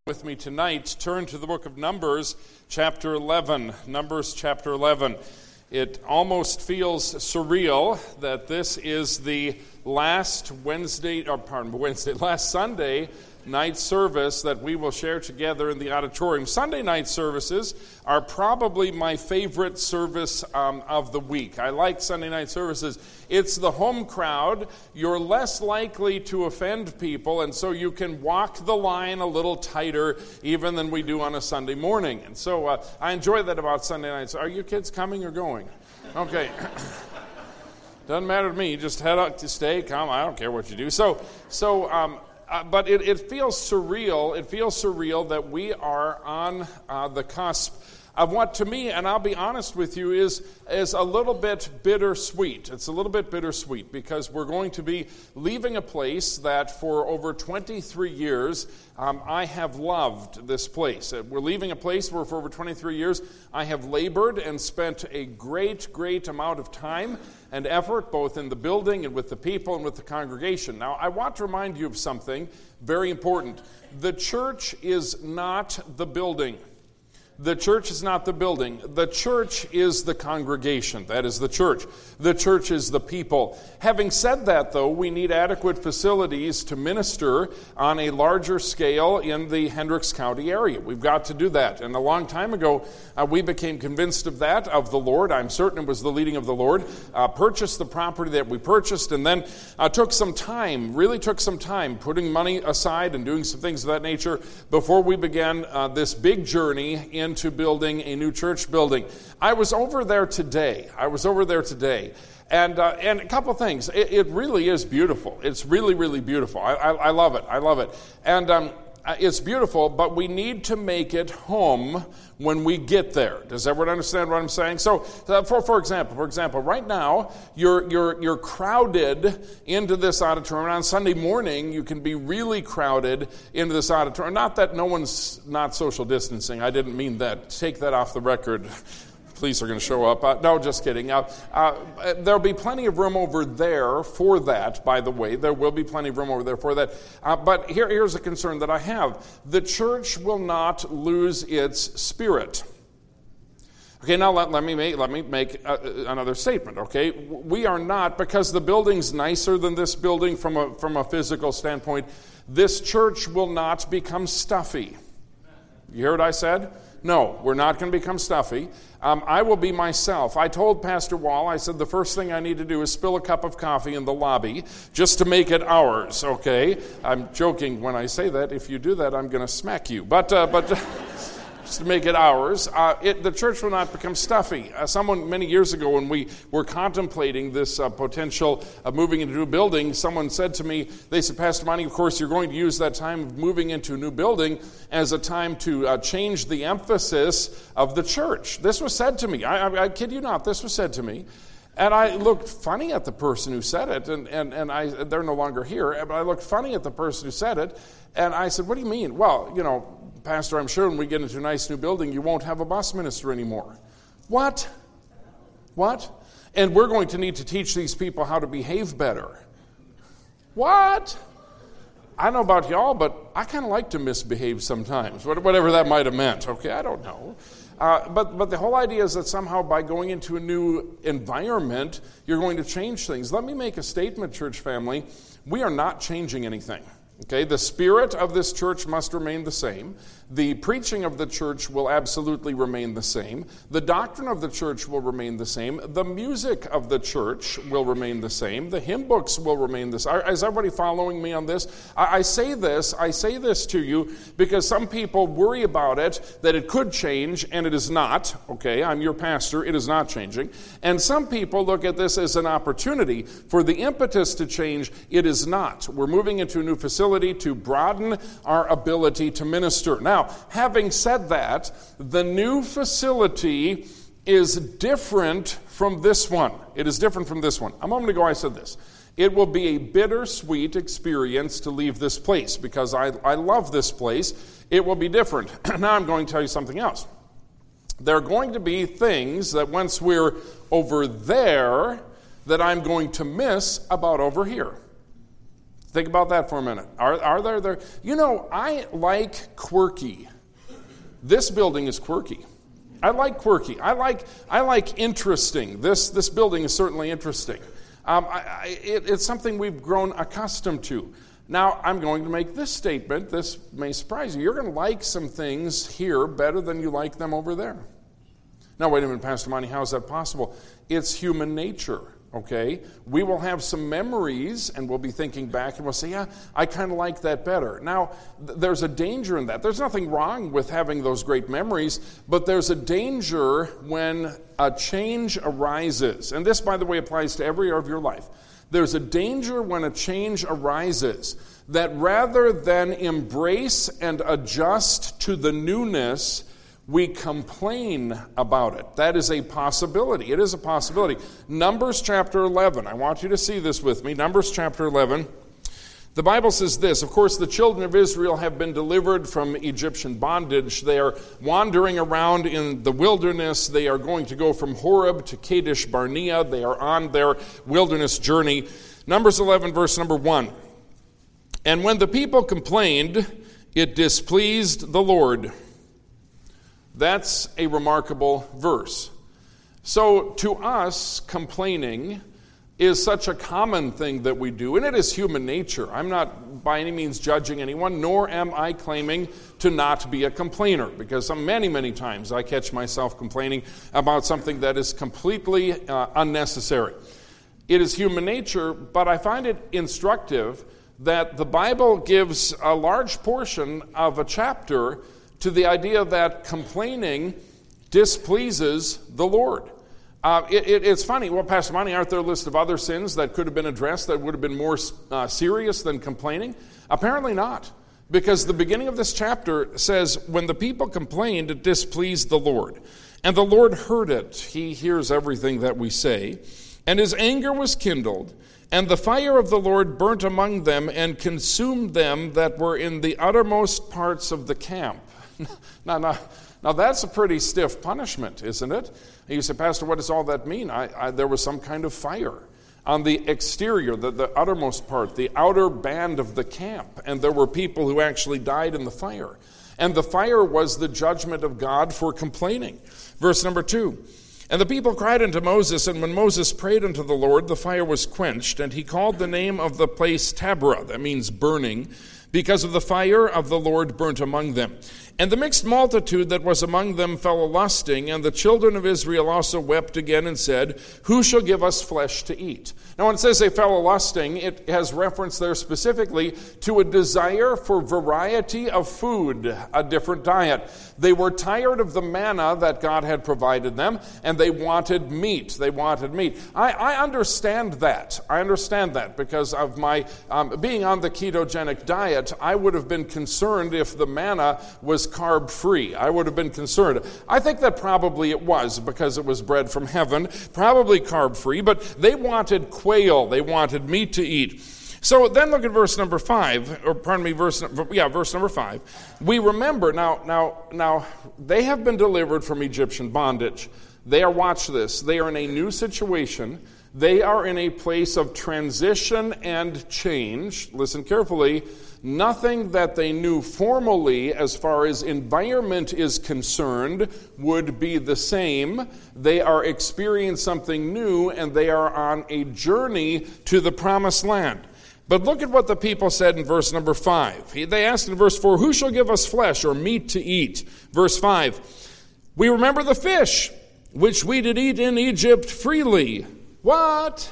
With me tonight, turn to the book of Numbers, chapter 11. Numbers, chapter 11. It almost feels surreal that this is the last Sunday night service that we will share together in the auditorium. Sunday night services are probably my favorite service of the week. I like Sunday night services. It's the home crowd. You're less likely to offend people, and so you can walk the line a little tighter even than we do on a Sunday morning. And so I enjoy that about Sunday nights. Are you kids coming or going? Okay. Doesn't matter to me. Just head out to stay, come. I don't care what you do. But it feels surreal. It feels surreal that we are on the cusp of what to me, and I'll be honest with you, is a little bit bittersweet. It's a little bit bittersweet because we're going to be leaving a place that for over 23 years I have loved this place. We're leaving a place where for over 23 years I have labored and spent a great amount of time and effort both in the building and with the people and with the congregation. Now, I want to remind you of something very important. The church is not the building. The church is not the building. The church is the congregation. That is the church. The church is the people. Having said that, though, we need adequate facilities to minister on a larger scale in the Hendricks County area. We've got to do that. And a long time ago, we became convinced of that, of the Lord. I'm certain it was the leading of the Lord. Purchased the property that we purchased, and then took some time, putting money aside and doing some things of that nature before we began this big journey into building a new church building. I was over there today. And a couple things. It really is beautiful. It's really beautiful. I love it. And it's beautiful, but we need to make it home when we get there. Does everyone understand what I'm saying? So, for example, right now you're crowded into this auditorium. On Sunday morning, you can be really crowded into this auditorium. Not that no one's not social distancing. I didn't mean that. Take that off the record. Police are going to show up. No, just kidding. There'll be plenty of room over there for that, by the way. There will be plenty of room over there for that. But here's a concern that I have. The church will not lose its spirit. Okay, now let me make another statement, okay? We are not, because the building's nicer than this building from a physical standpoint, this church will not become stuffy. You hear what I said? No, we're not going to become stuffy. I will be myself. I told Pastor Wall, I said, the first thing I need to do is spill a cup of coffee in the lobby just to make it ours, okay? I'm joking when I say that. If you do that, I'm going to smack you. But just to make it ours. The church will not become stuffy. Someone many years ago when we were contemplating this potential of moving into a new building, someone said to me, they said, Pastor Monty, of course you're going to use that time of moving into a new building as a time to change the emphasis of the church. This was said to me. I kid you not, this was said to me. And I looked funny at the person who said it, and they're no longer here, but I looked funny at the person who said it, and I said, what do you mean? Well, Pastor, I'm sure when we get into a nice new building, you won't have a bus minister anymore. What? And we're going to need to teach these people how to behave better. What? I don't know about y'all, but I kind of like to misbehave sometimes, whatever that might have meant. Okay, I don't know. But the whole idea is that somehow by going into a new environment, you're going to change things. Let me make a statement, church family. We are not changing anything. Okay, the spirit of this church must remain the same. The preaching of the church will absolutely remain the same. The doctrine of the church will remain the same. The music of the church will remain the same. The hymn books will remain the same. Is everybody following me on this? I say this to you because some people worry about it, that it could change, and it is not. Okay, I'm your pastor. It is not changing. And some people look at this as an opportunity for the impetus to change. It is not. We're moving into a new facility to broaden our ability to minister. Now, having said that, the new facility is different from this one. It is different from this one. A moment ago I said this. It will be a bittersweet experience to leave this place because I love this place. It will be different. Now I'm going to tell you something else. There are going to be things that once we're over there that I'm going to miss about over here. Think about that for a minute. Are there? I like quirky. This building is quirky. I like quirky. I like interesting. This building is certainly interesting. It's something we've grown accustomed to. Now, I'm going to make this statement. This may surprise you. You're going to like some things here better than you like them over there. Now, wait a minute, Pastor Monty, how is that possible? It's human nature, okay? We will have some memories, and we'll be thinking back, and we'll say, yeah, I kind of like that better. Now, there's a danger in that. There's nothing wrong with having those great memories, but there's a danger when a change arises. And this, by the way, applies to every area of your life. There's a danger when a change arises that rather than embrace and adjust to the newness, we complain about it. That is a possibility. It is a possibility. Numbers chapter 11. I want you to see this with me. Numbers chapter 11. The Bible says this. Of course, the children of Israel have been delivered from Egyptian bondage. They are wandering around in the wilderness. They are going to go from Horeb to Kadesh Barnea. They are on their wilderness journey. Numbers 11, verse number 1. And when the people complained, it displeased the Lord. That's a remarkable verse. So to us, complaining is such a common thing that we do, and it is human nature. I'm not by any means judging anyone, nor am I claiming to not be a complainer, because many, many times I catch myself complaining about something that is completely unnecessary. It is human nature, but I find it instructive that the Bible gives a large portion of a chapter to the idea that complaining displeases the Lord. It's funny. Well, Pastor Monty, aren't there a list of other sins that could have been addressed that would have been more serious than complaining? Apparently not, because the beginning of this chapter says, when the people complained, it displeased the Lord. And the Lord heard it. He hears everything that we say. And his anger was kindled, and the fire of the Lord burnt among them and consumed them that were in the uttermost parts of the camp. Now that's a pretty stiff punishment, isn't it? And you say, Pastor, what does all that mean? There was some kind of fire on the exterior, the uttermost part, the outer band of the camp. And there were people who actually died in the fire. And the fire was the judgment of God for complaining. Verse number 2. And the people cried unto Moses, and when Moses prayed unto the Lord, the fire was quenched, and he called the name of the place Taberah, that means burning, because of the fire of the Lord burnt among them. And the mixed multitude that was among them fell a-lusting, and the children of Israel also wept again and said, Who shall give us flesh to eat? Now when it says they fell a-lusting, it has reference there specifically to a desire for variety of food, a different diet. They were tired of the manna that God had provided them, and they wanted meat. They wanted meat. I understand that. I understand that because of my being on the ketogenic diet. I would have been concerned if the manna was carb-free. I would have been concerned. I think that probably it was because it was bread from heaven, probably carb-free, but they wanted quail. They wanted meat to eat. So then look at verse number 5, verse number 5. We remember, now they have been delivered from Egyptian bondage. Watch this, they are in a new situation. They are in a place of transition and change. Listen carefully. Nothing that they knew formally as far as environment is concerned would be the same. They are experiencing something new, and they are on a journey to the promised land. But look at what the people said in verse number 5. They asked in verse 4, Who shall give us flesh or meat to eat? Verse 5, We remember the fish which we did eat in Egypt freely. What?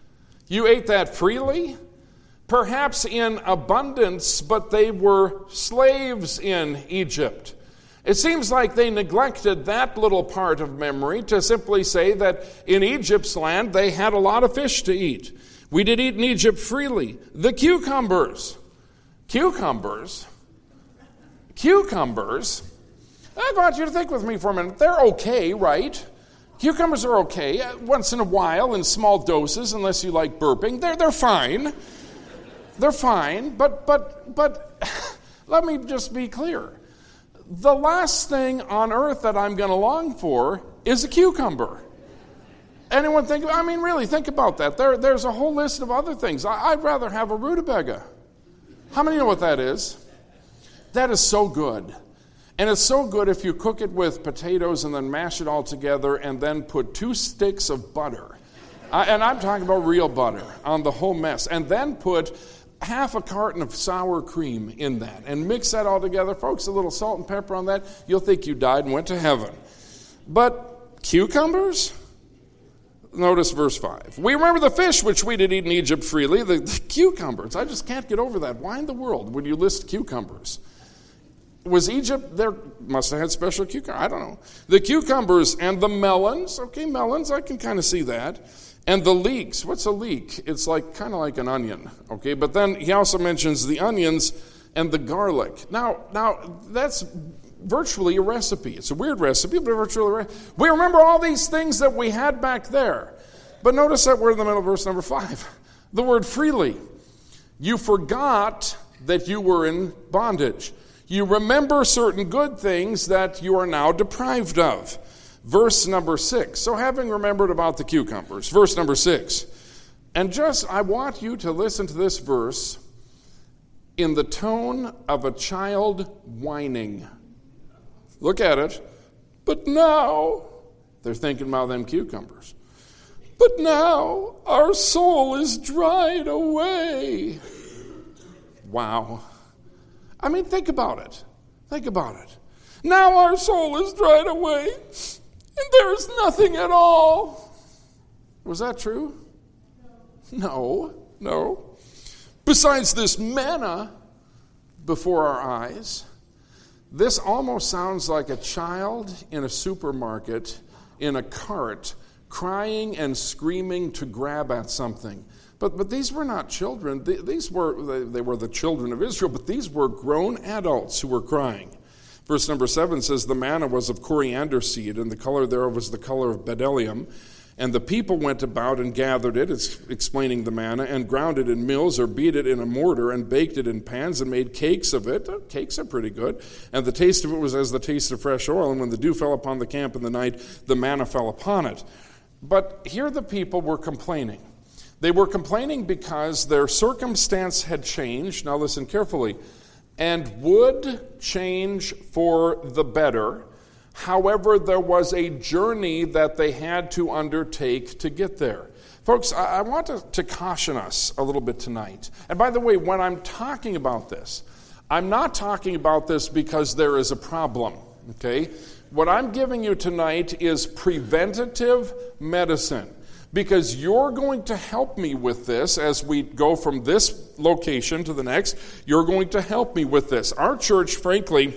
You ate that freely? Perhaps in abundance, but they were slaves in Egypt. It seems like they neglected that little part of memory to simply say that in Egypt's land they had a lot of fish to eat. We did eat in Egypt freely. The cucumbers. Cucumbers? I want you to think with me for a minute. They're okay, right? Cucumbers are okay. Once in a while in small doses, unless you like burping. They're fine. They're fine, but let me just be clear. The last thing on earth that I'm going to long for is a cucumber. Anyone think, really, think about that. There's a whole list of other things. I'd rather have a rutabaga. How many know what that is? That is so good. And it's so good if you cook it with potatoes and then mash it all together and then put 2 sticks of butter. And I'm talking about real butter on the whole mess. And then put half a carton of sour cream in that and mix that all together. Folks, a little salt and pepper on that, you'll think you died and went to heaven. But cucumbers? Notice verse 5. We remember the fish which we did eat in Egypt freely, the cucumbers. I just can't get over that. Why in the world would you list cucumbers? Was Egypt there? Must have had special cucumbers. I don't know. The cucumbers and the melons. Okay, melons, I can kind of see that. And the leeks. What's a leek? It's kind of like an onion. Okay, but then he also mentions the onions and the garlic. Now that's virtually a recipe. It's a weird recipe, but virtually we remember all these things that we had back there. But notice that word in the middle of verse number 5. The word freely. You forgot that you were in bondage. You remember certain good things that you are now deprived of. Verse number 6. So having remembered about the cucumbers. Verse number 6. And I want you to listen to this verse in the tone of a child whining. Look at it. But now, they're thinking about them cucumbers. But now our soul is dried away. Wow. Think about it. Think about it. Now our soul is dried away, and there's nothing at all. Was that true? No. Besides this manna before our eyes, this almost sounds like a child in a supermarket in a cart crying and screaming to grab at something. But these were not children. They were the children of Israel, but these were grown adults who were crying. Verse number 7 says, the manna was of coriander seed, and the color thereof was the color of bdellium. And the people went about and gathered it, it's explaining the manna, and ground it in mills or beat it in a mortar and baked it in pans and made cakes of it. Cakes are pretty good. And the taste of it was as the taste of fresh oil. And when the dew fell upon the camp in the night, the manna fell upon it. But here the people were complaining. They were complaining because their circumstance had changed. Now listen carefully. And would change for the better. However, there was a journey that they had to undertake to get there. Folks, I want to caution us a little bit tonight. And by the way, when I'm talking about this, I'm not talking about this because there is a problem, okay? What I'm giving you tonight is preventative medicine. Because you're going to help me with this as we go from this location to the next. You're going to help me with this. Our church, frankly,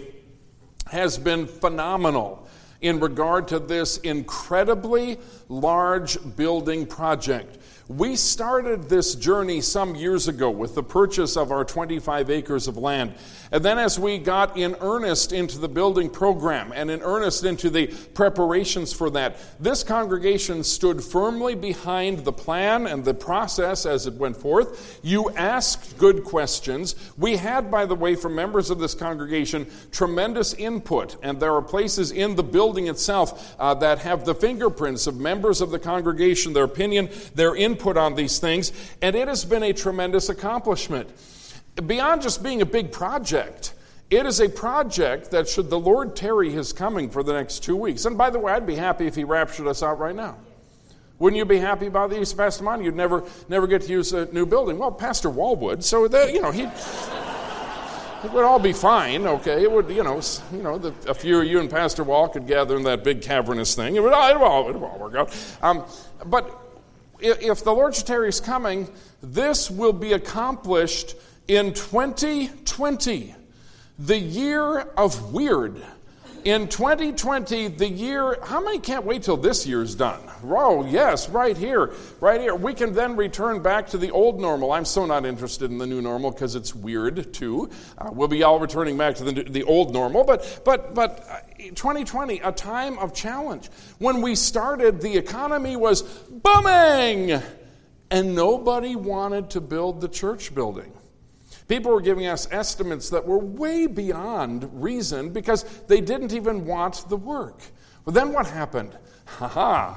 has been phenomenal in regard to this incredibly large building project. We started this journey some years ago with the purchase of our 25 acres of land. And then as we got in earnest into the building program and in earnest into the preparations for that, this congregation stood firmly behind the plan and the process as it went forth. You asked good questions. We had, by the way, from members of this congregation, tremendous input. And there are places in the building itself that have the fingerprints of members of the congregation, their opinion, their input on these things, and it has been a tremendous accomplishment. Beyond just being a big project, it is a project that, should the Lord tarry his coming for the next 2 weeks, and by the way, I'd be happy if he raptured us out right now. Wouldn't you be happy about the East Pastor Monty? You'd never get to use a new building. Well, Pastor Wall would, so that, it would all be fine, okay? It would, a few of you and Pastor Wall could gather in that big cavernous thing. It would all work out. But if the Lord should tarry his coming, this will be accomplished in 2020, the year of weird. In 2020, the year, how many can't wait till this year's done? Oh, yes, right here. We can then return back to the old normal. I'm so not interested in the new normal because it's weird, too. We'll be all returning back to the old normal. But 2020, a time of challenge. When we started, the economy was booming, and nobody wanted to build the church building. People were giving us estimates that were way beyond reason because they didn't even want the work. Well, then what happened?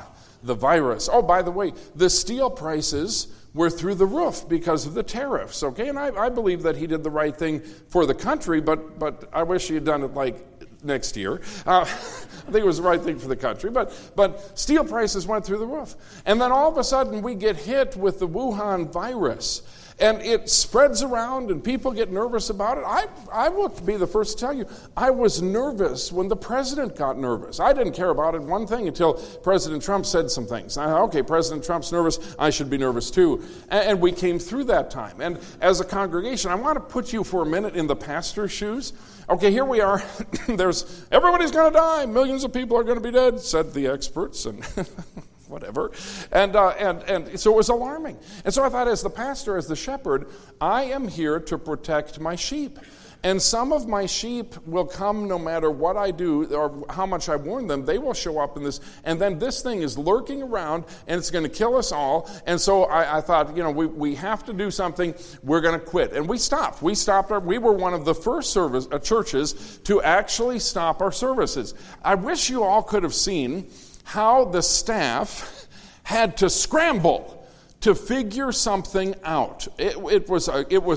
the virus. Oh, by the way, the steel prices were through the roof because of the tariffs, okay? And I believe that he did the right thing for the country, but I wish he had done it like next year. I think it was the right thing for the country, but steel prices went through the roof. And then all of a sudden we get hit with the Wuhan virus. And it spreads around and people get nervous about it. I will be the first to tell you, I was nervous when the president got nervous. I didn't care about it one thing until President Trump said some things. I thought, okay, President Trump's nervous, I should be nervous too. And we came through that time. And as a congregation, I want to put you for a minute in the pastor's shoes. Okay, here we are. Everybody's going to die. Millions of people are going to be dead, said the experts. And whatever. And so it was alarming. And so I thought, as the pastor, as the shepherd, I am here to protect my sheep. And some of my sheep will come no matter what I do or how much I warn them. They will show up in this. And then this thing is lurking around and it's going to kill us all. And so I thought, we have to do something. We're going to quit. And we stopped. We were one of the first churches to actually stop our services. I wish you all could have seen how the staff had to scramble to figure something out. It was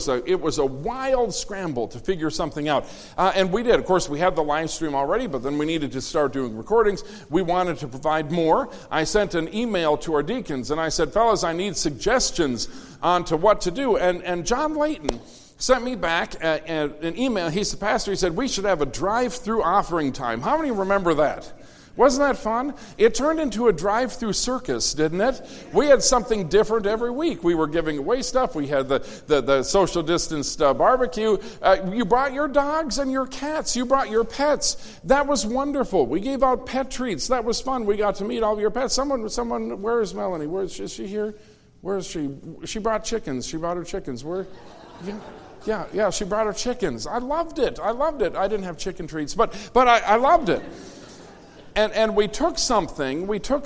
a wild scramble to figure something out, and we did. Of course, we had the live stream already, but then we needed to start doing recordings. We wanted to provide more. I sent an email to our deacons, and I said, "Fellas, I need suggestions on to what to do." And John Layton sent me back an email. He's the pastor. He said, "We should have a drive-through offering time." How many remember that? Wasn't that fun? It turned into a drive-through circus, didn't it? We had something different every week. We were giving away stuff. We had the social distanced barbecue. You brought your dogs and your cats. You brought your pets. That was wonderful. We gave out pet treats. That was fun. We got to meet all of your pets. Someone, where is Melanie? Is she here? Where is she? She brought chickens. She brought her chickens. Where? Yeah, she brought her chickens. I loved it. I didn't have chicken treats, but I loved it. And we took something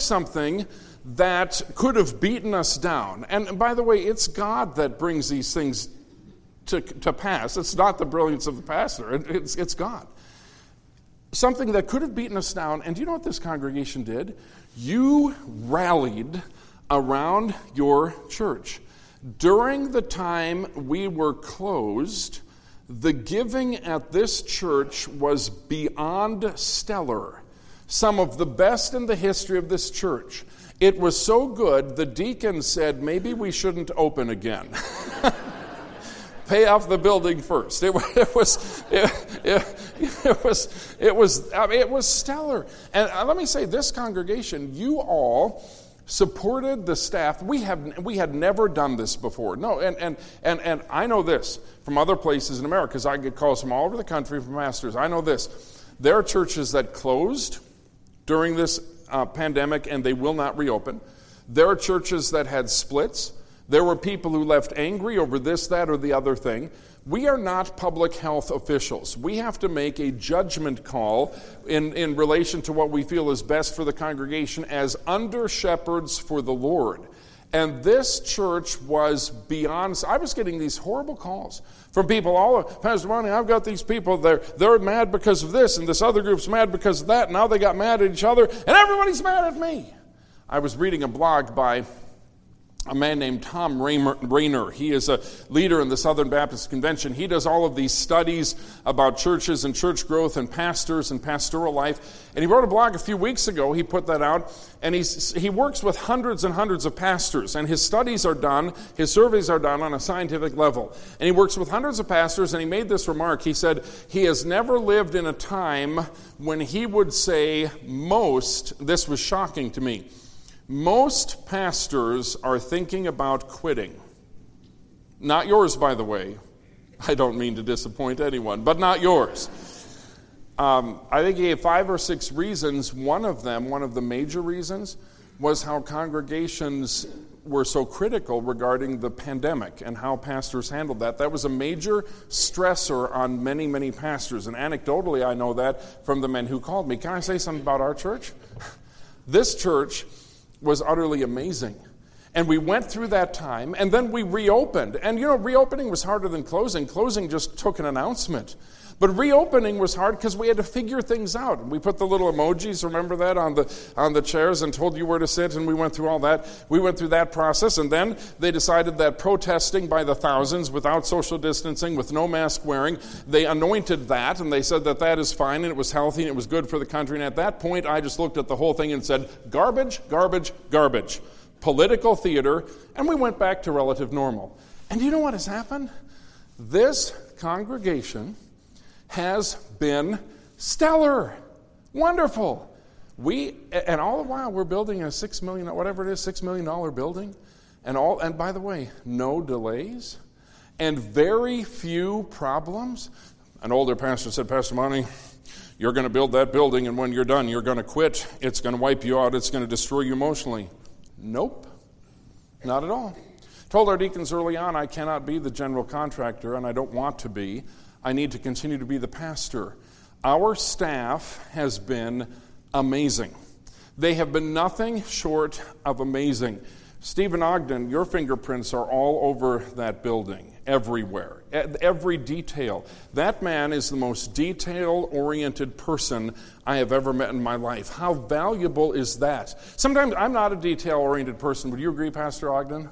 that could have beaten us down. And by the way, it's God that brings these things to pass. It's not the brilliance of the pastor. It's God. Something that could have beaten us down. And do you know what this congregation did? You rallied around your church. During the time we were closed, the giving at this church was beyond stellar. Some of the best in the history of this church. It was so good, the deacon said, maybe we shouldn't open again. Pay off the building first. It was stellar. And let me say, this congregation, you all supported the staff. We had never done this before. No, and I know this from other places in America, because I get calls from all over the country from pastors. I know this. There are churches that closed during this pandemic, and they will not reopen. There are churches that had splits. There were people who left angry over this, that, or the other thing. We are not public health officials. We have to make a judgment call in relation to what we feel is best for the congregation as under-shepherds for the Lord. And this church was beyond. I was getting these horrible calls from people all over. Pastor Bonnie, I've got these people, they're mad because of this, and this other group's mad because of that. Now they got mad at each other, and everybody's mad at me. I was reading a blog by a man named Tom Rainer. He is a leader in the Southern Baptist Convention. He does all of these studies about churches and church growth and pastors and pastoral life. And he wrote a blog a few weeks ago. He put that out. And he works with hundreds and hundreds of pastors. And his studies are done, his surveys are done on a scientific level. And he works with hundreds of pastors, and he made this remark. He said, he has never lived in a time when he would say this was shocking to me, most pastors are thinking about quitting. Not yours, by the way. I don't mean to disappoint anyone, but not yours. I think he gave 5 or 6 reasons. One of the major reasons, was how congregations were so critical regarding the pandemic and how pastors handled that. That was a major stressor on many, many pastors. And anecdotally, I know that from the men who called me. Can I say something about our church? This church was utterly amazing. And we went through that time, and then we reopened. And reopening was harder than closing. Closing just took an announcement. But reopening was hard because we had to figure things out. We put the little emojis, remember that, on the chairs and told you where to sit, and we went through all that. We went through that process, and then they decided that protesting by the thousands without social distancing, with no mask wearing, they anointed that, and they said that that is fine, and it was healthy, and it was good for the country. And at that point, I just looked at the whole thing and said, garbage, garbage, garbage. Political theater, and we went back to relative normal. And you know what has happened? This congregation has been stellar, wonderful. And all the while we're building a $6 million building, and by the way, no delays and very few problems. An older pastor said, Pastor Monty, you're going to build that building, and when you're done, you're going to quit. It's going to wipe you out. It's going to destroy you emotionally. Nope, not at all. Told our deacons early on, I cannot be the general contractor, and I don't want to be. I need to continue to be the pastor. Our staff has been amazing. They have been nothing short of amazing. Stephen Ogden, your fingerprints are all over that building, everywhere, every detail. That man is the most detail-oriented person I have ever met in my life. How valuable is that? Sometimes I'm not a detail-oriented person. Would you agree, Pastor Ogden?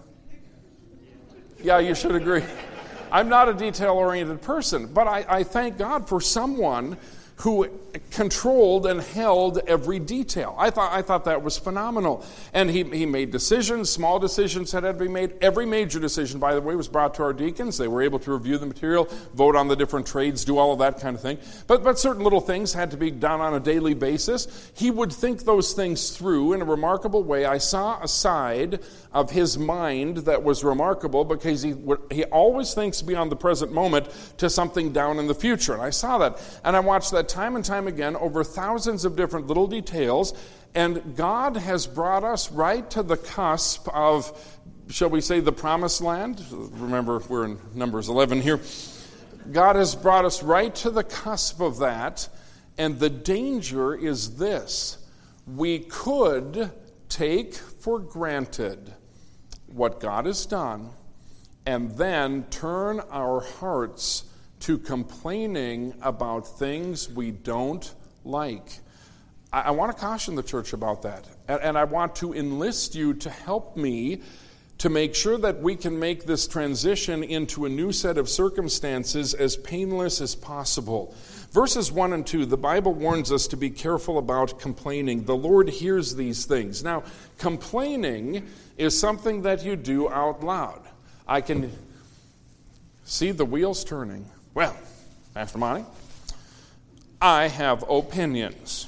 Yeah, you should agree. I'm not a detail-oriented person, but I thank God for someone who controlled and held every detail. I thought that was phenomenal. And he made decisions, small decisions that had to be made. Every major decision, by the way, was brought to our deacons. They were able to review the material, vote on the different trades, do all of that kind of thing. But certain little things had to be done on a daily basis. He would think those things through in a remarkable way. I saw a side of his mind that was remarkable because he always thinks beyond the present moment to something down in the future. And I saw that. And I watched that time and time again over thousands of different little details, and God has brought us right to the cusp of, shall we say, the promised land. Remember, we're in Numbers 11 here. God has brought us right to the cusp of that, and the danger is this. We could take for granted what God has done and then turn our hearts to complaining about things we don't like. I want to caution the church about that. And I want to enlist you to help me to make sure that we can make this transition into a new set of circumstances as painless as possible. Verses 1 and 2, the Bible warns us to be careful about complaining. The Lord hears these things. Now, complaining is something that you do out loud. I can see the wheels turning. Well, Pastor Monty, I have opinions.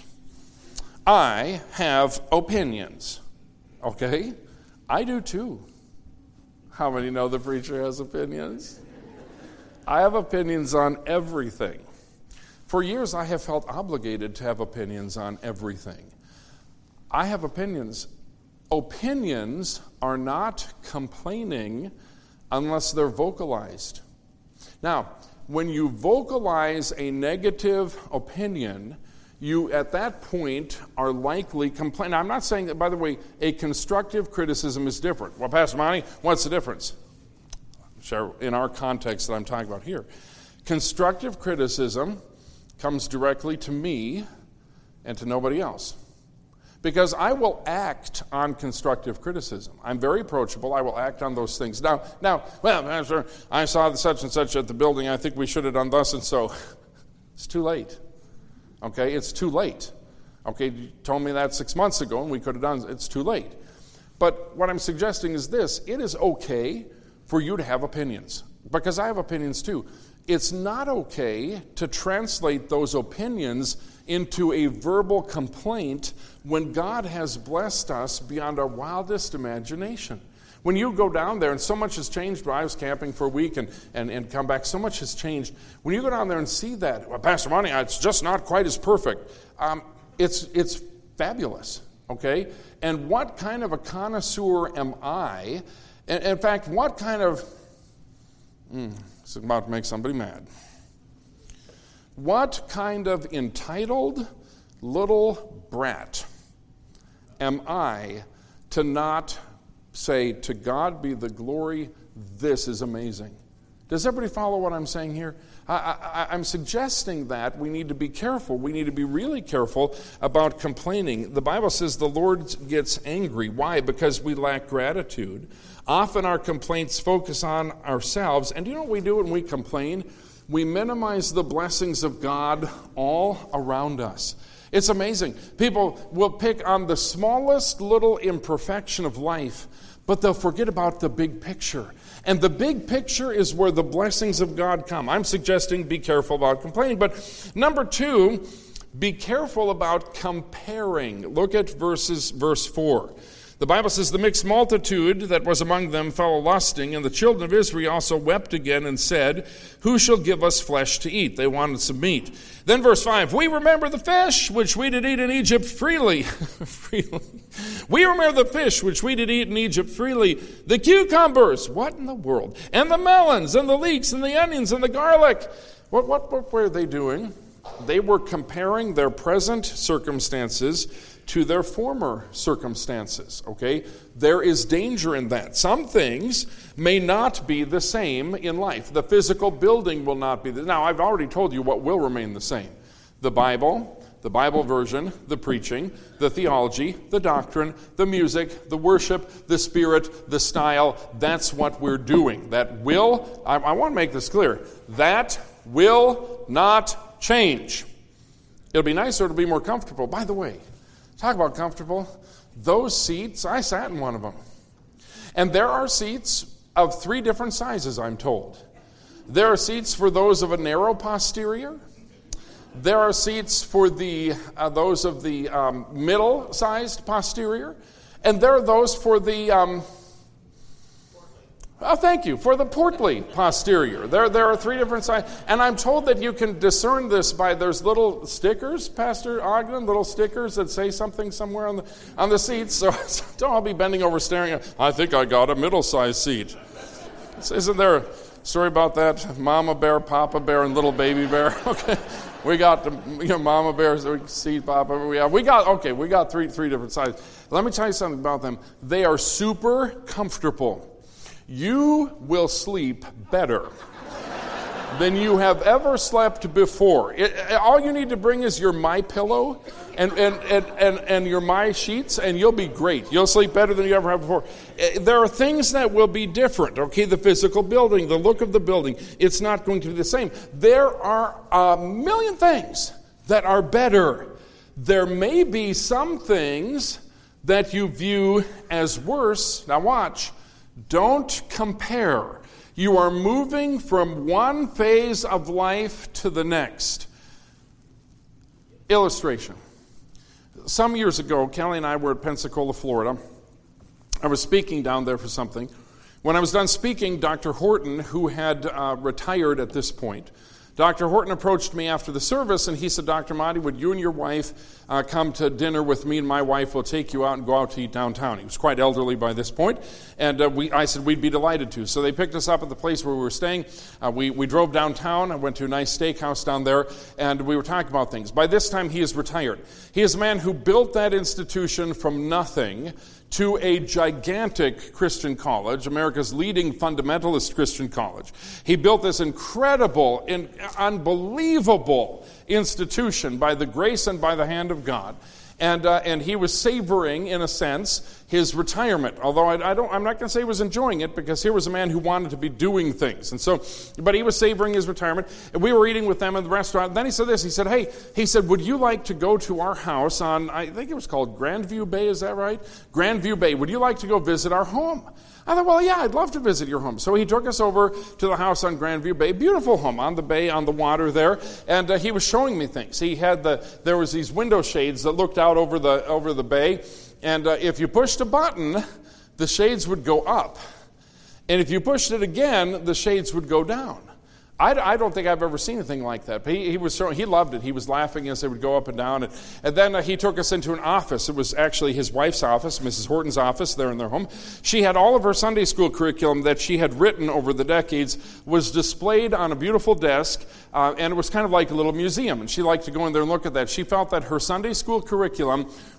I have opinions. Okay? I do too. How many know the preacher has opinions? I have opinions on everything. For years, I have felt obligated to have opinions on everything. I have opinions. Opinions are not complaining unless they're vocalized. Now, when you vocalize a negative opinion, you at that point are likely complaining. I'm not saying that, by the way, a constructive criticism is different. Well, Pastor Monty, what's the difference? In our context that I'm talking about here. Constructive criticism comes directly to me and to nobody else. Because I will act on constructive criticism. I'm very approachable. I will act on those things. Now, well, Pastor, I saw the such and such at the building. I think we should have done thus and so. It's too late. Okay, it's too late. Okay, you told me that 6 months ago and we could have done it. It's too late. But what I'm suggesting is this. It is okay for you to have opinions. Because I have opinions too. It's not okay to translate those opinions into a verbal complaint when God has blessed us beyond our wildest imagination. When you go down there, and so much has changed, I was camping for a week and come back, so much has changed. When you go down there and see that, well, Pastor Monty, it's just not quite as perfect. It's fabulous, okay? And what kind of a connoisseur am I? In fact, what kind of... it's about to make somebody mad. What kind of entitled little brat am I to not say, to God be the glory, this is amazing? Does everybody follow what I'm saying here? I'm suggesting that we need to be careful. We need to be really careful about complaining. The Bible says the Lord gets angry. Why? Because we lack gratitude. Often our complaints focus on ourselves. And do you know what we do when we complain? We minimize the blessings of God all around us. It's amazing. People will pick on the smallest little imperfection of life, but they'll forget about the big picture. And the big picture is where the blessings of God come. I'm suggesting be careful about complaining. But number 2, be careful about comparing. Look at verse 4. The Bible says, the mixed multitude that was among them fell a-lusting, and the children of Israel also wept again and said, who shall give us flesh to eat? They wanted some meat. Then verse 5, we remember the fish which we did eat in Egypt freely. We remember the fish which we did eat in Egypt freely. The cucumbers, what in the world? And the melons, and the leeks, and the onions, and the garlic. What were they doing? They were comparing their present circumstances to their former circumstances, okay? There is danger in that. Some things may not be the same in life. The physical building will not be Now, I've already told you what will remain the same. The Bible version, the preaching, the theology, the doctrine, the music, the worship, the spirit, the style. That's what we're doing. That will, I want to make this clear, that will not change. It'll be nicer, it'll be more comfortable. By the way, talk about comfortable. Those seats, I sat in one of them. And there are seats of 3 different sizes, I'm told. There are seats for those of a narrow posterior. There are seats for those of the middle-sized posterior. And there are those for the... for the portly posterior. There are 3 different sizes. And I'm told that you can discern this by, there's little stickers, Pastor Ogden, little stickers that say something somewhere on the seats. So don't all be bending over staring at, I think I got a middle-sized seat. Isn't there a story about that? Mama bear, Papa bear, and little baby bear. Okay. We got the Mama bears, seat, Papa. We got three different sizes. Let me tell you something about them. They are super comfortable. You will sleep better than you have ever slept before. All you need to bring is your MyPillow and your My Sheets, and you'll be great. You'll sleep better than you ever have before. There are things that will be different, okay? The physical building, the look of the building, it's not going to be the same. There are a million things that are better. There may be some things that you view as worse. Now watch. Don't compare. You are moving from one phase of life to the next. Illustration. Some years ago, Kelly and I were at Pensacola, Florida. I was speaking down there for something. When I was done speaking, Dr. Horton, who had retired at this point, Dr. Horton approached me after the service, and he said, Dr. Motti, would you and your wife come to dinner with me, and my wife will take you out and go out to eat downtown. He was quite elderly by this point, and I said we'd be delighted to. So they picked us up at the place where we were staying. We drove downtown. I went to a nice steakhouse down there, and we were talking about things. By this time, he is retired. He is a man who built that institution from nothing to a gigantic Christian college, America's leading fundamentalist Christian college. He built this incredible, unbelievable institution by the grace and by the hand of God. And he was savoring, in a sense, his retirement. Although I'm not going to say he was enjoying it, because here was a man who wanted to be doing things. And so, but he was savoring his retirement. And we were eating with them in the restaurant. And then he said this. He said, would you like to go to our house on, I think it was called Grandview Bay, is that right? Grandview Bay. Would you like to go visit our home? I thought, well, yeah, I'd love to visit your home. So he took us over to the house on Grandview Bay. Beautiful home on the bay, on the water there. And he was showing me things. He had there was these window shades that looked out over the bay. And if you pushed a button, the shades would go up. And if you pushed it again, the shades would go down. I don't think I've ever seen anything like that. But he loved it. He was laughing as they would go up and down. And then he took us into an office. It was actually his wife's office, Mrs. Horton's office, there in their home. She had all of her Sunday school curriculum that she had written over the decades was displayed on a beautiful desk, and it was kind of like a little museum. And she liked to go in there and look at that. She felt that her Sunday school curriculum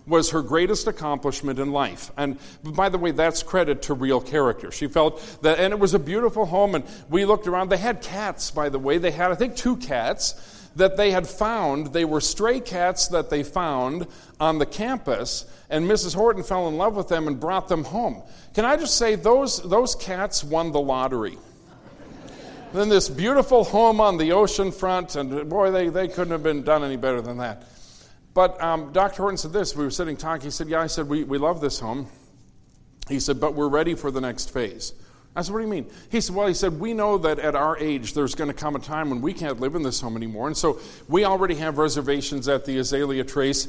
was her greatest accomplishment in life. And by the way, that's credit to real character. She felt that, and it was a beautiful home, and we looked around. They had cats, by the way. They had, I think, 2 cats that they had found. They were stray cats that they found on the campus, and Mrs. Horton fell in love with them and brought them home. Can I just say, those cats won the lottery. Then this beautiful home on the ocean front, and boy, they couldn't have been done any better than that. But Dr. Horton said this. We were sitting talking. He said, I said, we love this home. He said, but we're ready for the next phase. I said, what do you mean? He said, we know that at our age there's going to come a time when we can't live in this home anymore. And so we already have reservations at the Azalea Trace,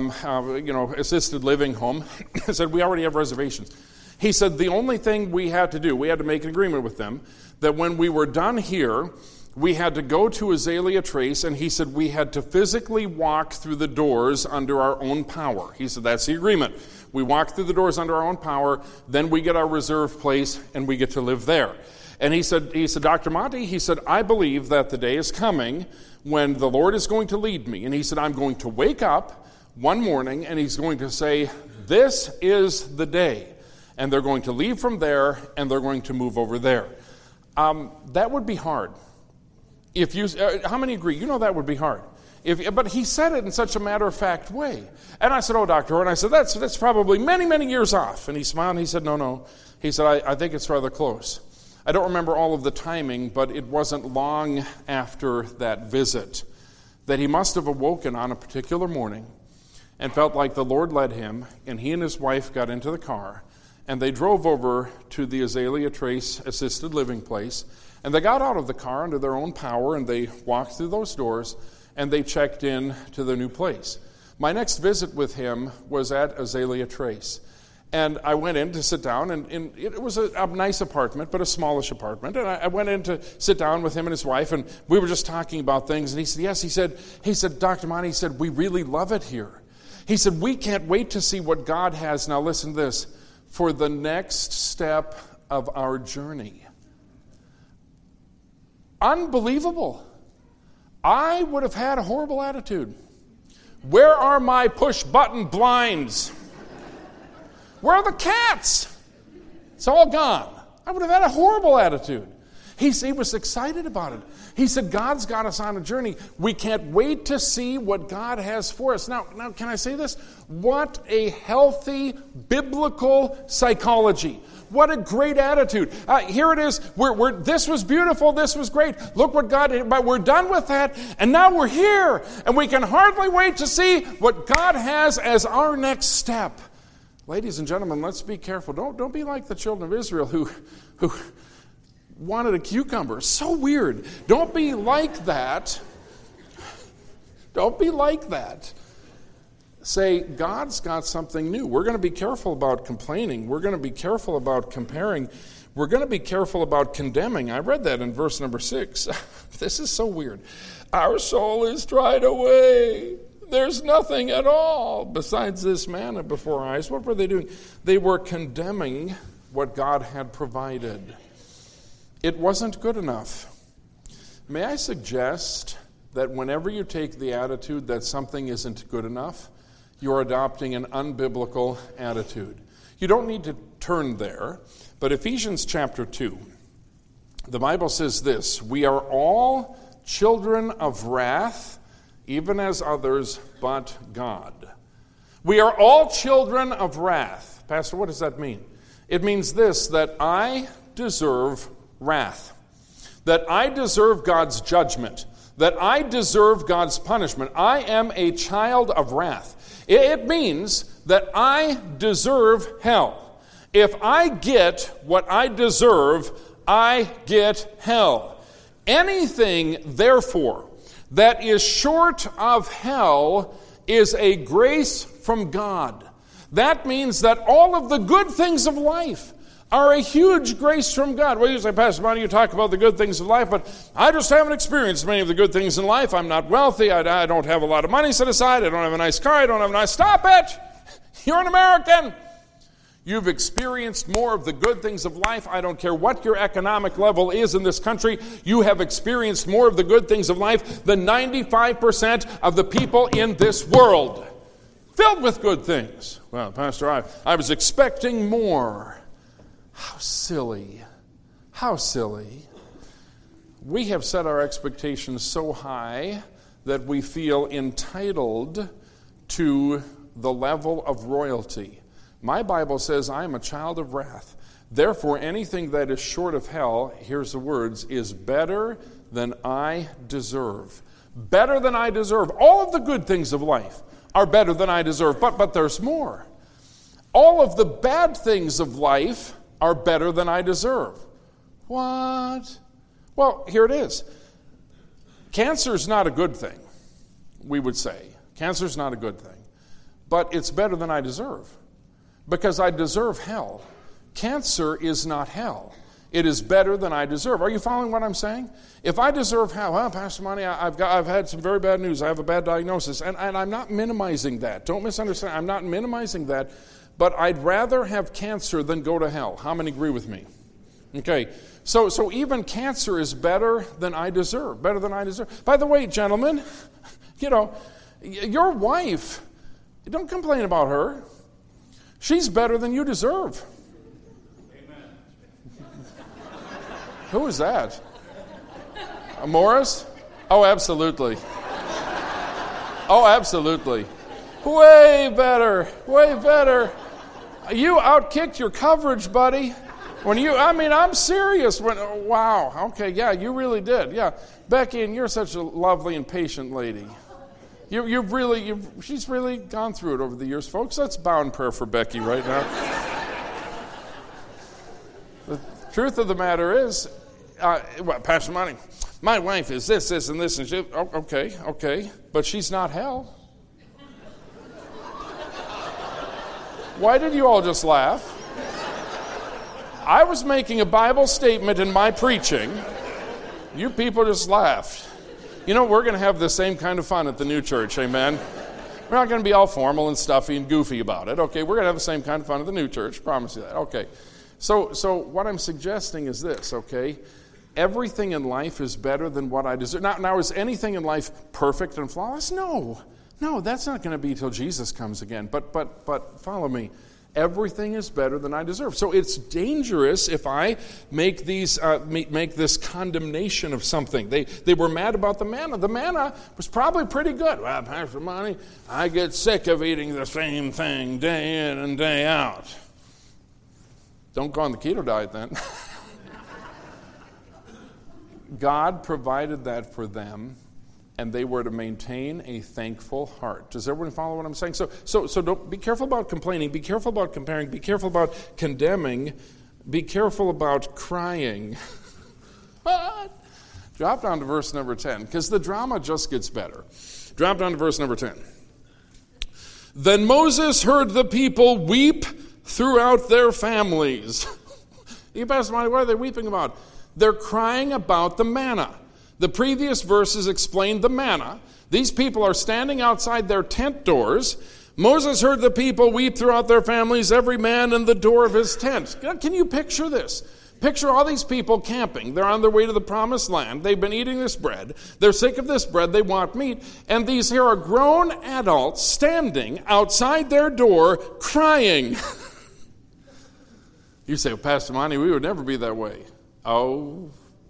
assisted living home. He said, we already have reservations. He said, the only thing we had to do, we had to make an agreement with them, that when we were done here, we had to go to Azalea Trace, and he said we had to physically walk through the doors under our own power. He said that's the agreement. We walk through the doors under our own power, then we get our reserved place, and we get to live there. And he said, Dr. Monty, he said, I believe that the day is coming when the Lord is going to lead me. And he said, I'm going to wake up one morning, and he's going to say, this is the day. And they're going to leave from there, and they're going to move over there. That would be hard. If you, how many agree? You know that would be hard. But he said it in such a matter-of-fact way. And I said, Dr. Horton, I said, that's probably many, many years off. And he smiled and he said, no. He said, I think it's rather close. I don't remember all of the timing, but it wasn't long after that visit that he must have awoken on a particular morning and felt like the Lord led him, and he and his wife got into the car, and they drove over to the Azalea Trace assisted living place. And they got out of the car under their own power, and they walked through those doors, and they checked in to their new place. My next visit with him was at Azalea Trace. And I went in to sit down, and it was a nice apartment, but a smallish apartment. And I went in to sit down with him and his wife, and we were just talking about things. And he said, yes, he said, Dr. Monty, he said, we really love it here. He said, we can't wait to see what God has, now listen to this, for the next step of our journey. Unbelievable. I would have had a horrible attitude. Where are my push-button blinds? Where are the cats? It's all gone. I would have had a horrible attitude. He was excited about it. He said, God's got us on a journey. We can't wait to see what God has for us. Now, can I say this? What a healthy biblical psychology. What a great attitude. Here it is. This was beautiful. This was great. Look what God did. But we're done with that. And now we're here. And we can hardly wait to see what God has as our next step. Ladies and gentlemen, let's be careful. Don't be like the children of Israel who wanted a cucumber. So weird. Don't be like that. Don't be like that. Say, God's got something new. We're going to be careful about complaining. We're going to be careful about comparing. We're going to be careful about condemning. I read that in verse number 6. This is so weird. Our soul is dried away. There's nothing at all besides this manna before our eyes. What were they doing? They were condemning what God had provided. It wasn't good enough. May I suggest that whenever you take the attitude that something isn't good enough, you're adopting an unbiblical attitude. You don't need to turn there, but Ephesians chapter 2, the Bible says this, we are all children of wrath, even as others, but God. We are all children of wrath. Pastor, what does that mean? It means this, that I deserve wrath, that I deserve God's judgment, that I deserve God's punishment. I am a child of wrath. It means that I deserve hell. If I get what I deserve, I get hell. Anything, therefore, that is short of hell is a grace from God. That means that all of the good things of life are a huge grace from God. Well, you say, Pastor Monty, you talk about the good things of life, but I just haven't experienced many of the good things in life. I'm not wealthy. I don't have a lot of money set aside. I don't have a nice car. I don't have a nice... Stop it! You're an American. You've experienced more of the good things of life. I don't care what your economic level is in this country. You have experienced more of the good things of life than 95% of the people in this world. Filled with good things. Well, Pastor, I was expecting more. How silly. How silly. We have set our expectations so high that we feel entitled to the level of royalty. My Bible says I am a child of wrath. Therefore, anything that is short of hell, here's the words, is better than I deserve. Better than I deserve. All of the good things of life are better than I deserve, but there's more. All of the bad things of life are better than I deserve. What? Well, here it is. Cancer is not a good thing, we would say. Cancer is not a good thing. But it's better than I deserve. Because I deserve hell. Cancer is not hell. It is better than I deserve. Are you following what I'm saying? If I deserve hell, well, Pastor Monty, I've had some very bad news. I have a bad diagnosis. And I'm not minimizing that. Don't misunderstand. I'm not minimizing that. But I'd rather have cancer than go to hell. How many agree with me? Okay. So even cancer is better than I deserve. Better than I deserve. By the way, gentlemen, your wife, don't complain about her. She's better than you deserve. Who is that? Morris? Oh, absolutely. Oh, absolutely. Way better. Way better. You outkicked your coverage, buddy. I'm serious. Wow. Okay, yeah, you really did. Yeah. Becky, and you're such a lovely and patient lady. She's really gone through it over the years, folks. Let's bow in prayer for Becky right now. The truth of the matter is, Pastor Monty, my wife is this, and this, and she. Oh, okay, but she's not hell. Why did you all just laugh? I was making a Bible statement in my preaching. You people just laughed. We're going to have the same kind of fun at the new church, amen? We're not going to be all formal and stuffy and goofy about it, okay? We're going to have the same kind of fun at the new church, promise you that, okay? So what I'm suggesting is this, okay? Everything in life is better than what I deserve. Now, is anything in life perfect and flawless? No, that's not going to be till Jesus comes again. But follow me. Everything is better than I deserve. So it's dangerous if I make this condemnation of something. They were mad about the manna. The manna was probably pretty good. Well, Pastor Monty, I get sick of eating the same thing day in and day out. Don't go on the keto diet then. God provided that for them, and they were to maintain a thankful heart. Does everyone follow what I'm saying? So don't be careful about complaining. Be careful about comparing. Be careful about condemning. Be careful about crying. Drop down to verse number 10, because the drama just gets better. Drop down to verse number 10. Then Moses heard the people weep throughout their families. You Pastor Monty, what are they weeping about? They're crying about the manna. The previous verses explained the manna. These people are standing outside their tent doors. Moses heard the people weep throughout their families, every man in the door of his tent. Can you picture this? Picture all these people camping. They're on their way to the promised land. They've been eating this bread. They're sick of this bread. They want meat. And these here are grown adults standing outside their door crying. You say, well, Pastor Monty, we would never be that way. Oh,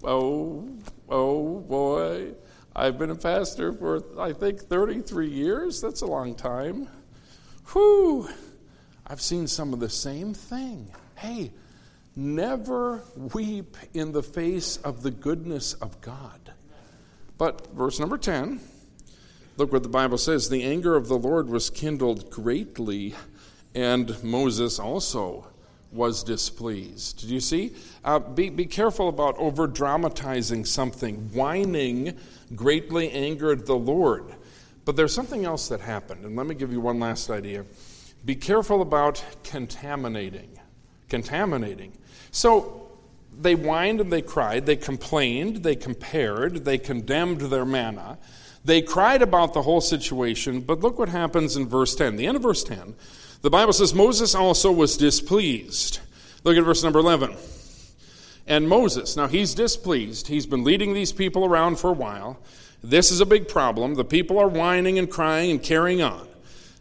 boy. I've been a pastor for, I think, 33 years. That's a long time. Whew. I've seen some of the same thing. Hey, never weep in the face of the goodness of God. But verse number 10, look what the Bible says. The anger of the Lord was kindled greatly, and Moses also was displeased. Did you see? Be careful about over-dramatizing something. Whining greatly angered the Lord. But there's something else that happened, and let me give you one last idea. Be careful about contaminating. So they whined and they cried, they complained, they compared, they condemned their manna. They cried about the whole situation, but look what happens in verse 10. The end of verse 10, the Bible says, Moses also was displeased. Look at verse number 11. And Moses, now he's displeased. He's been leading these people around for a while. This is a big problem. The people are whining and crying and carrying on.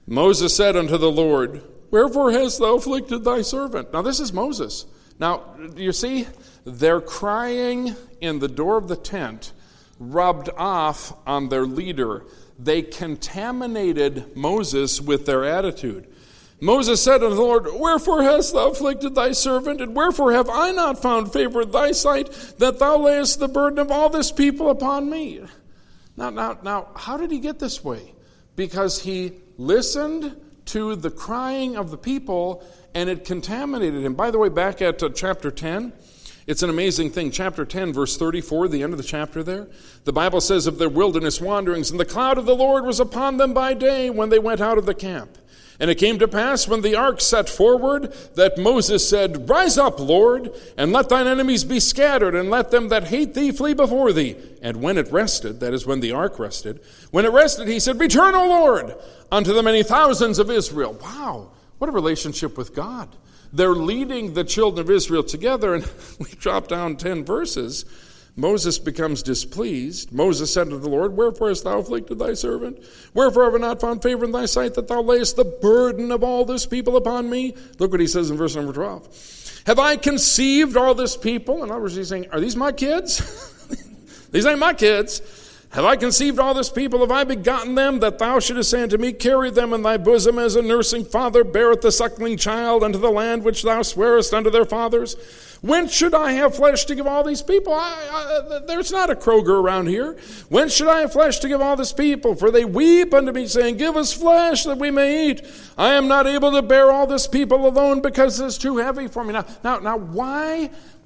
Moses said unto the Lord, Wherefore hast thou afflicted thy servant? Now this is Moses. Now, you see, their crying in the door of the tent rubbed off on their leader. They contaminated Moses with their attitude. Moses said unto the Lord, Wherefore hast thou afflicted thy servant? And wherefore have I not found favor in thy sight, that thou layest the burden of all this people upon me? Now, how did he get this way? Because he listened to the crying of the people, and it contaminated him. By the way, back at chapter 10, it's an amazing thing. Chapter 10, verse 34, the end of the chapter there. The Bible says of their wilderness wanderings, And the cloud of the Lord was upon them by day when they went out of the camp. And it came to pass, when the ark set forward, that Moses said, Rise up, Lord, and let thine enemies be scattered, and let them that hate thee flee before thee. And when it rested, that is when the ark rested, when it rested, he said, Return, O Lord, unto the many thousands of Israel. Wow, what a relationship with God. They're leading the children of Israel together, and we drop down 10 verses. Moses becomes displeased. Moses said to the Lord, Wherefore hast thou afflicted thy servant? Wherefore have I not found favor in thy sight, that thou layest the burden of all this people upon me? Look what he says in verse number 12. Have I conceived all this people? In other words, he's saying, are these my kids? These ain't my kids. Have I conceived all this people? Have I begotten them, that thou shouldest say unto me, Carry them in thy bosom, as a nursing father beareth the suckling child unto the land which thou swarest unto their fathers? When should I have flesh to give all these people? There's not a Kroger around here. When should I have flesh to give all this people? For they weep unto me, saying, Give us flesh that we may eat. I am not able to bear all this people alone, because it's too heavy for me. Now, why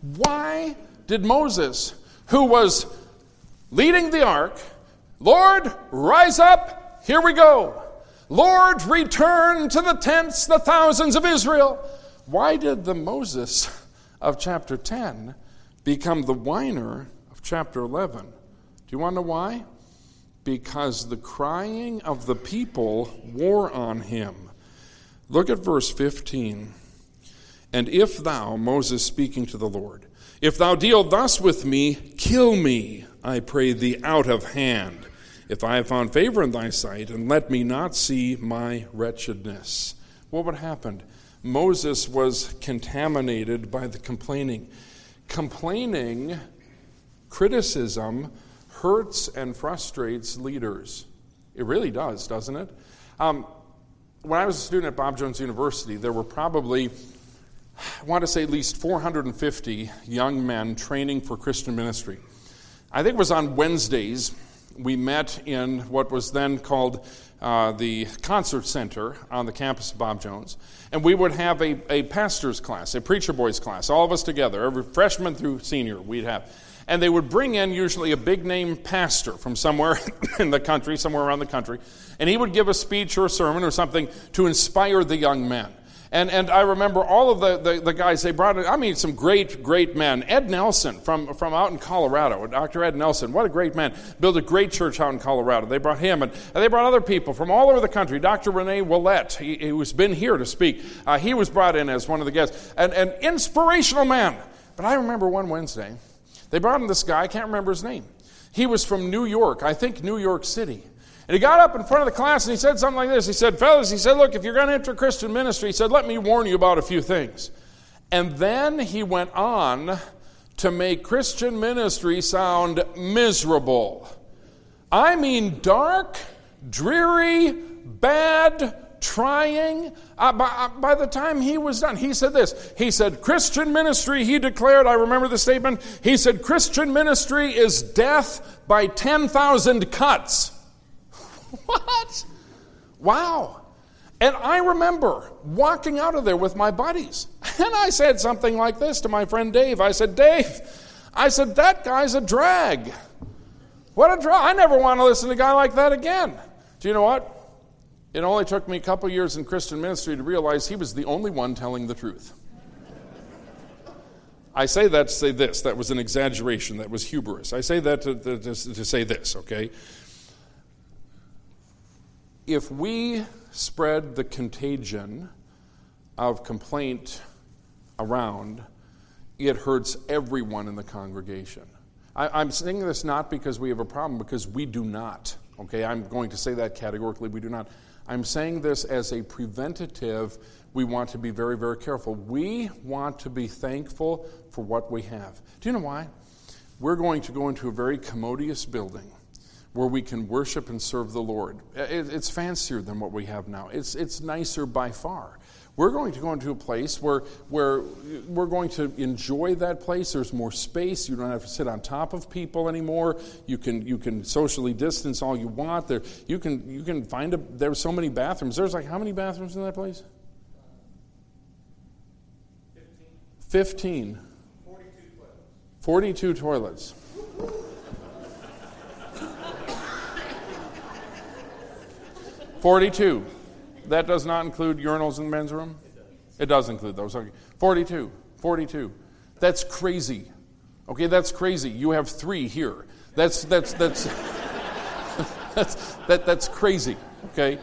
did Moses, who was leading the ark, Lord, rise up, here we go. Lord, return to the tents, the thousands of Israel. Why did the Moses of chapter 10 become the whiner of chapter 11? Do you want to know why? Because the crying of the people wore on him. Look at verse 15. And if thou, Moses speaking to the Lord, if thou deal thus with me, kill me, I pray thee, out of hand, if I have found favor in thy sight, and let me not see my wretchedness. What would happen? Moses was contaminated by the complaining. Complaining, criticism, hurts and frustrates leaders. It really does, doesn't it? When I was a student at Bob Jones University, there were probably, I want to say at least 450 young men training for Christian ministry. I think it was on Wednesdays, we met in what was then called the Concert Center on the campus of Bob Jones. And we would have a pastor's class, a preacher boys class, all of us together, every freshman through senior we'd have. And they would bring in usually a big-name pastor from somewhere in the country, somewhere around the country, and he would give a speech or a sermon or something to inspire the young men. And I remember all of the guys they brought in, some great men. Ed Nelson from out in Colorado, Dr. Ed Nelson, what a great man. Built a great church out in Colorado. They brought him, and they brought other people from all over the country. Dr. Rene Willett, who's been here to speak, he was brought in as one of the guests. An inspirational man. But I remember one Wednesday, they brought in this guy, I can't remember his name. He was from New York, I think New York City. And he got up in front of the class and he said something like this. He said, fellas, he said, look, if you're going to enter Christian ministry, he said, let me warn you about a few things. And then he went on to make Christian ministry sound miserable. I mean dark, dreary, bad, trying. By the time he was done, he said this. He said, Christian ministry, he declared, I remember the statement, he said, Christian ministry is death by 10,000 cuts. What? Wow. And I remember walking out of there with my buddies. And I said something like this to my friend Dave. I said, Dave, that guy's a drag. What a drag. I never want to listen to a guy like that again. Do you know what? It only took me a couple years in Christian ministry to realize he was the only one telling the truth. I say that to say this. That was an exaggeration. That was hubris. I say that to say this, okay? If we spread the contagion of complaint around, it hurts everyone in the congregation. I'm saying this not because we have a problem, because we do not. Okay, I'm going to say that categorically, we do not. I'm saying this as a preventative. We want to be very, very careful. We want to be thankful for what we have. Do you know why? We're going to go into a very commodious building where we can worship and serve the Lord. It's fancier than what we have now. It's nicer by far. We're going to go into a place where we're going to enjoy that place. There's more space. You don't have to sit on top of people anymore. You can socially distance all you want. You can find there's so many bathrooms. There's like how many bathrooms in that place? 15. 42 toilets. 42. That does not include urinals in the men's room? It does include those. Okay. 42. That's crazy. Okay, that's crazy. You have 3 here. That's that's crazy. Okay.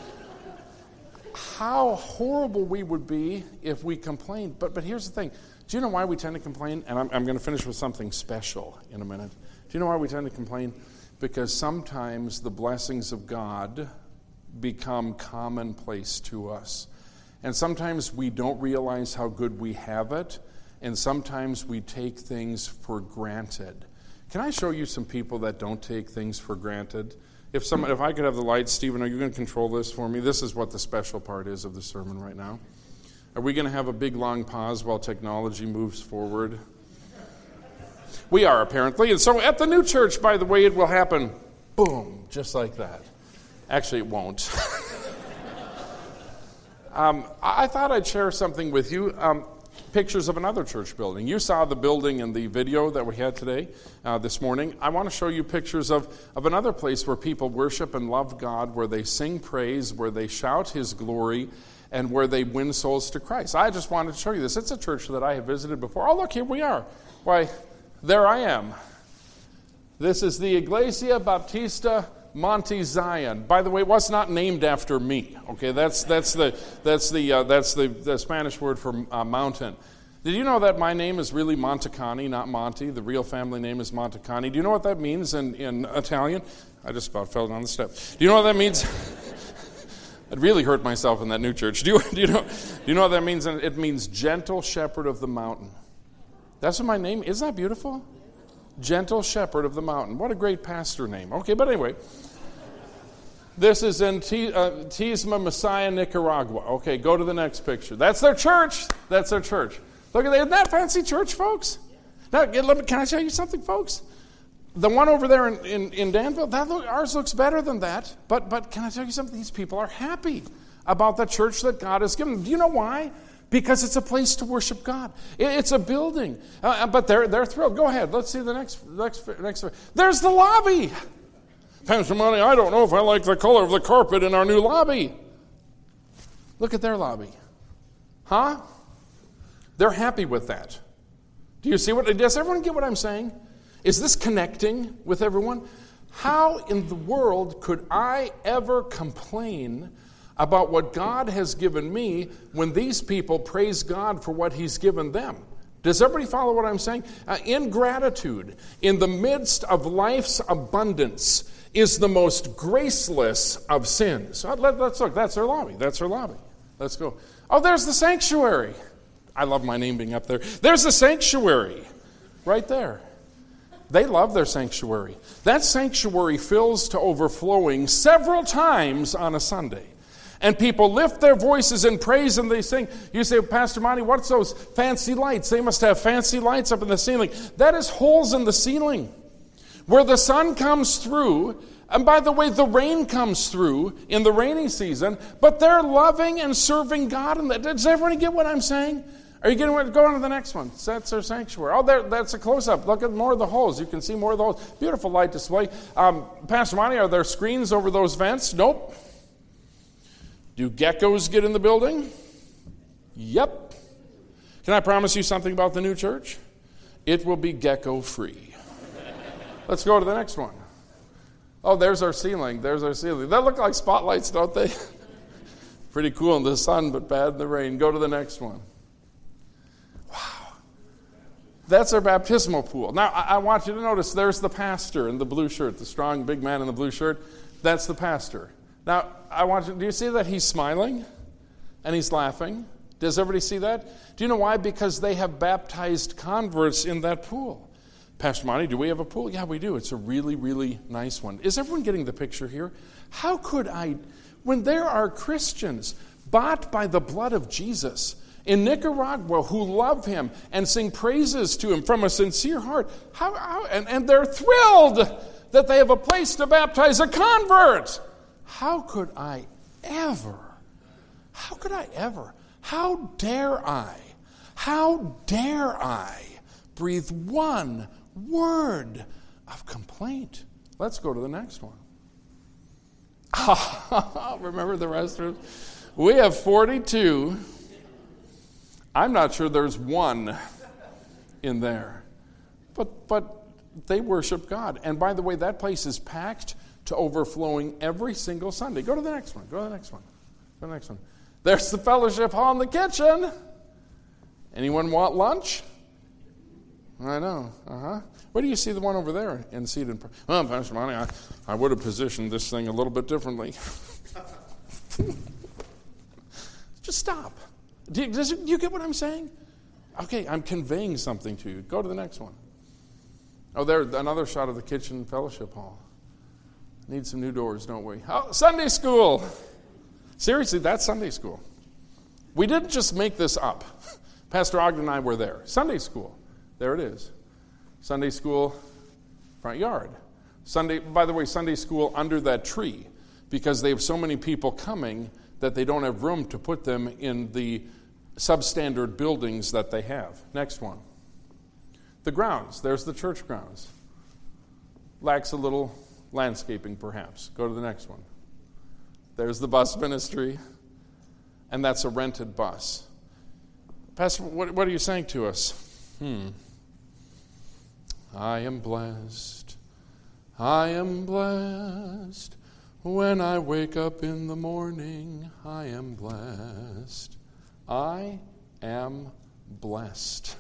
How horrible we would be if we complained. But here's the thing. Do you know why we tend to complain? And I'm going to finish with something special in a minute. Do you know why we tend to complain? Because sometimes the blessings of God become commonplace to us. And sometimes we don't realize how good we have it, and sometimes we take things for granted. Can I show you some people that don't take things for granted? If I could have the lights, Stephen, are you going to control this for me? This is what the special part is of the sermon right now. Are we going to have a big long pause while technology moves forward? We are, apparently. And so at the new church, by the way, it will happen, boom, just like that. Actually, it won't. I thought I'd share something with you. Pictures of another church building. You saw the building in the video that we had today, this morning. I want to show you pictures of another place where people worship and love God, where they sing praise, where they shout His glory, and where they win souls to Christ. I just wanted to show you this. It's a church that I have visited before. Oh, look, here we are. Why, there I am. This is the Iglesia Baptista Monte Zion. By the way, it was not named after me. Okay, that's the Spanish word for mountain. Did you know that my name is really Montecani, not Monte? The real family name is Montecani. Do you know what that means in Italian? I just about fell down the step. Do you know what that means? I'd really hurt myself in that new church. Do you know what that means? It means gentle shepherd of the mountain. That's what my name is. Isn't that beautiful? Gentle shepherd of the mountain. What a great pastor name. Okay, but anyway, this is in Tisma, Messiah, Nicaragua. Okay, go to the next picture. That's their church. Look at that. Isn't that fancy church, folks? Now, can I tell you something, folks? The one over there in Danville, ours looks better than that. But can I tell you something? These people are happy about the church that God has given them. Do you know why? Because it's a place to worship God. It's a building. But they're thrilled. Go ahead. Let's see the next. There's the lobby. Pastor Monty, I don't know if I like the color of the carpet in our new lobby. Look at their lobby. Huh? They're happy with that. Do you see does everyone get what I'm saying? Is this connecting with everyone? How in the world could I ever complain about what God has given me when these people praise God for what He's given them? Does everybody follow what I'm saying? Ingratitude in the midst of life's abundance is the most graceless of sins. Let's look. That's their lobby. Let's go. Oh, there's the sanctuary. I love my name being up there. There's the sanctuary right there. They love their sanctuary. That sanctuary fills to overflowing several times on a Sunday. And people lift their voices in praise and they sing. You say, Pastor Monty, what's those fancy lights? They must have fancy lights up in the ceiling. That is holes in the ceiling where the sun comes through. And by the way, the rain comes through in the rainy season. But they're loving and serving God. And does everybody get what I'm saying? Are you getting what? Go on to the next one. That's their sanctuary. Oh, that's a close-up. Look at more of the holes. You can see more of the holes. Beautiful light display. Pastor Monty, are there screens over those vents? Nope. Do geckos get in the building? Yep. Can I promise you something about the new church? It will be gecko-free. Let's go to the next one. Oh, there's our ceiling. They look like spotlights, don't they? Pretty cool in the sun, but bad in the rain. Go to the next one. Wow. That's our baptismal pool. Now, I want you to notice there's the pastor in the blue shirt, the strong big man in the blue shirt. That's the pastor. Now, do you see that he's smiling and he's laughing? Does everybody see that? Do you know why? Because they have baptized converts in that pool. Pastor Monty, do we have a pool? Yeah, we do. It's a really, really nice one. Is everyone getting the picture here? How could when there are Christians bought by the blood of Jesus in Nicaragua who love him and sing praises to him from a sincere heart, and they're thrilled that they have a place to baptize a convert. How dare I breathe one word of complaint? Let's go to the next one. Remember the rest of it? We have 42. I'm not sure there's one in there. But they worship God. And by the way, that place is packed to overflowing every single Sunday. Go to the next one. There's the fellowship hall in the kitchen. Anyone want lunch? I know. Where do you see the one over there in seated? Well, Pastor Monty, I would have positioned this thing a little bit differently. Just stop. Do you get what I'm saying? Okay, I'm conveying something to you. Go to the next one. Oh, there's another shot of the kitchen fellowship hall. Need some new doors, don't we? Oh, Sunday school. Seriously, that's Sunday school. We didn't just make this up. Pastor Ogden and I were there. Sunday school. There it is. Sunday school, front yard. By the way, Sunday school under that tree, because they have so many people coming that they don't have room to put them in the substandard buildings that they have. Next one. The grounds. There's the church grounds. Lacks a little landscaping, perhaps. Go to the next one. There's the bus ministry, and that's a rented bus. Pastor, what are you saying to us? I am blessed. I am blessed. When I wake up in the morning, I am blessed. I am blessed.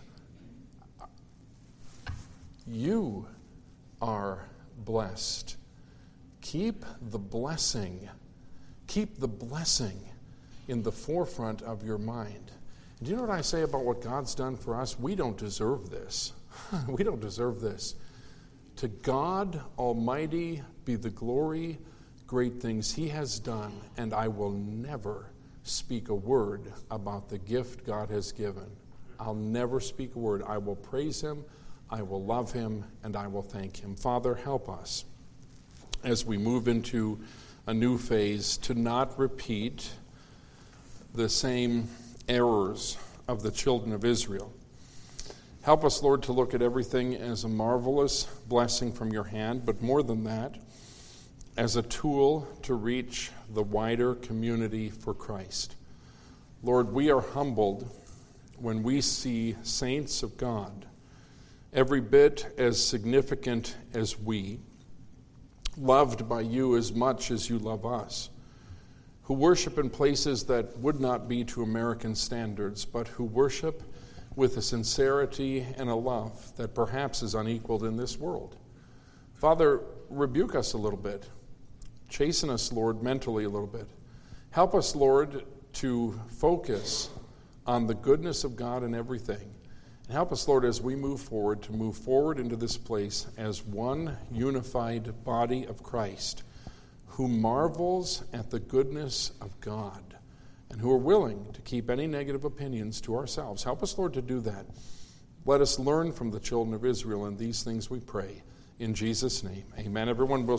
You are blessed. Keep the blessing in the forefront of your mind. Do you know what I say about what God's done for us? We don't deserve this. We don't deserve this. To God Almighty be the glory, great things He has done, and I will never speak a word about the gift God has given. I'll never speak a word. I will praise Him, I will love Him, and I will thank Him. Father, help us as we move into a new phase to not repeat the same errors of the children of Israel. Help us, Lord, to look at everything as a marvelous blessing from your hand, but more than that, as a tool to reach the wider community for Christ. Lord, we are humbled when we see saints of God, every bit as significant as we, loved by you as much as you love us, who worship in places that would not be to American standards, but who worship with a sincerity and a love that perhaps is unequaled in this world. Father, rebuke us a little bit. Chasten us, Lord, mentally a little bit. Help us, Lord, to focus on the goodness of God in everything. And help us, Lord, as we move forward into this place as one unified body of Christ who marvels at the goodness of God and who are willing to keep any negative opinions to ourselves. Help us, Lord, to do that. Let us learn from the children of Israel, and these things we pray. In Jesus' name, amen. Everyone will